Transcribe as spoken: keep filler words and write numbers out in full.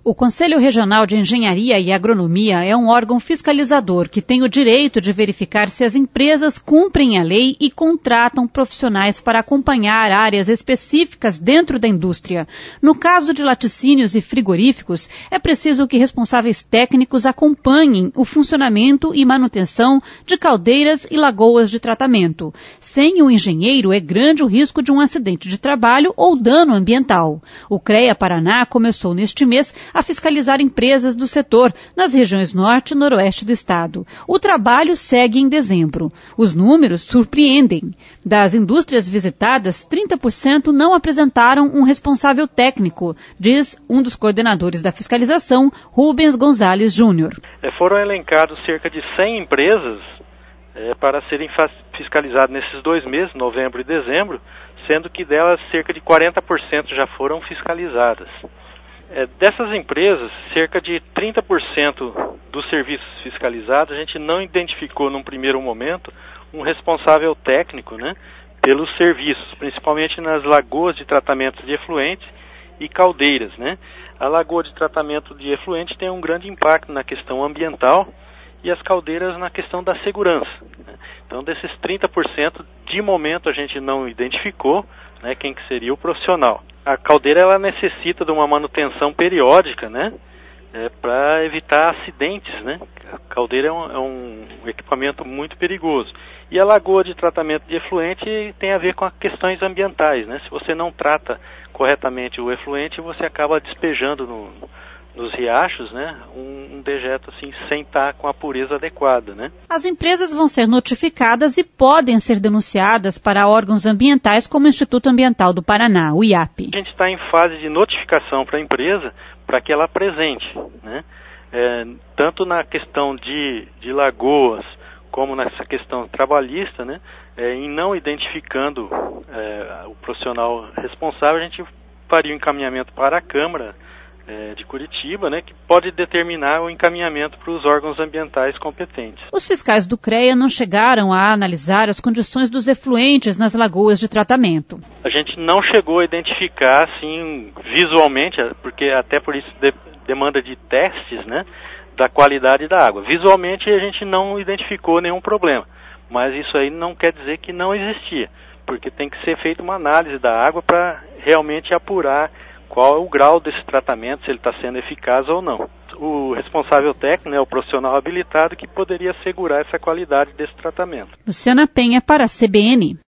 O Conselho Regional de Engenharia e Agronomia é um órgão fiscalizador que tem o direito de verificar se as empresas cumprem a lei e contratam profissionais para acompanhar áreas específicas dentro da indústria. No caso de laticínios e frigoríficos, é preciso que responsáveis técnicos acompanhem o funcionamento e manutenção de caldeiras e lagoas de tratamento. Sem o engenheiro, é grande o risco de um acidente de trabalho ou dano ambiental. O CREA Paraná começou neste mês a fiscalizar empresas do setor nas regiões norte e noroeste do estado. O trabalho segue em dezembro. Os números surpreendem. Das indústrias visitadas, trinta por cento não apresentaram um responsável técnico, diz um dos coordenadores da fiscalização, Rubens Gonzalez Júnior. É, foram elencados cerca de cem empresas é, para serem fiscalizadas nesses dois meses, novembro e dezembro, sendo que delas cerca de quarenta por cento já foram fiscalizadas. É, dessas empresas, cerca de trinta por cento dos serviços fiscalizados, a gente não identificou num primeiro momento um responsável técnico, né, pelos serviços, principalmente nas lagoas de tratamento de efluentes e caldeiras, né. A lagoa de tratamento de efluente tem um grande impacto na questão ambiental e as caldeiras na questão da segurança, né. Então, desses trinta por cento, de momento a gente não identificou, né, quem que seria o profissional. A caldeira ela necessita de uma manutenção periódica, né, é, para evitar acidentes, né. A caldeira é um, é um equipamento muito perigoso. E a lagoa de tratamento de efluente tem a ver com as questões ambientais, né. Se você não trata corretamente o efluente, você acaba despejando no, nos riachos, né, um, um dejeto assim sem estar com a pureza adequada, né. As empresas vão ser notificadas e podem ser denunciadas para órgãos ambientais como o Instituto Ambiental do Paraná, o I A P. A gente está em fase de notificação para a empresa para que ela apresente, né, é, tanto na questão de, de lagoas como nessa questão trabalhista, né, é, em não identificando é, o profissional responsável, a gente faria o encaminhamento para a Câmara de Curitiba, né, que pode determinar o encaminhamento para os órgãos ambientais competentes. Os fiscais do CREA não chegaram a analisar as condições dos efluentes nas lagoas de tratamento. A gente não chegou a identificar, assim, visualmente, porque até por isso de, demanda de testes, né, da qualidade da água. Visualmente a gente não identificou nenhum problema, mas isso aí não quer dizer que não existia, porque tem que ser feita uma análise da água para realmente apurar qual é o grau desse tratamento, se ele está sendo eficaz ou não. O responsável técnico, né, o profissional habilitado que poderia assegurar essa qualidade desse tratamento. Luciana Penha para a C B N.